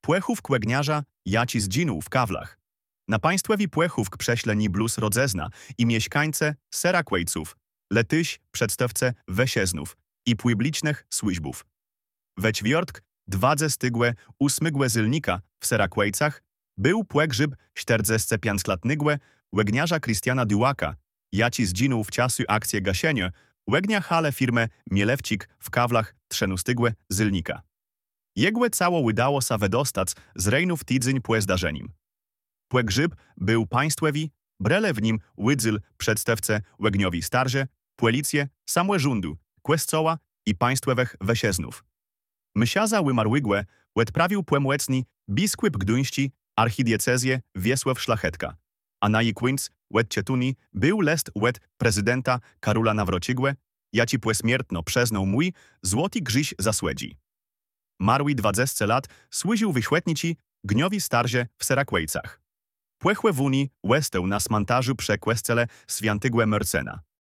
Płechów kłegniarza jaci z dzinu w Kawlach. Na państwewi Płechów prześle Niblus rodzezna i mieszkańce Serakłejców, letyś przedstawce Wesieznów i płyblicznych służbów. We ćwiortk 28 zylnika w Serakłejcach był płegrzyb 45-latnego łegniarza Krystiana Dułaka, jaci z dzinu w czasu akcje gasienia, łegnia hale firmę Mielewcik w Kawlach 13 zylnika. Jego cało udało sa wydostać z rejnów tydzień po zdarzeniem. Płegrzyb był państwewi, brele w nim łydzyl przedstawce łegniowi starze, policję, samłe rządu, kościoła i państwewech Wesieznów. Mysiaza wymarłygłe odprawił płemłecni biskup gduńści archidiecezję Wiesław Szlachetka, a na jej końcu Cietuni był list od prezydenta Karola Nawrocigłe, jaci posmiertno przyznał mój złoty grzyś zasłedzi. Marły 20 lat służył wyświetnici gniowi starze w Serakłejcach. Płechłe w Unii łestę na smantażu prze kwestele Świętego Mercena.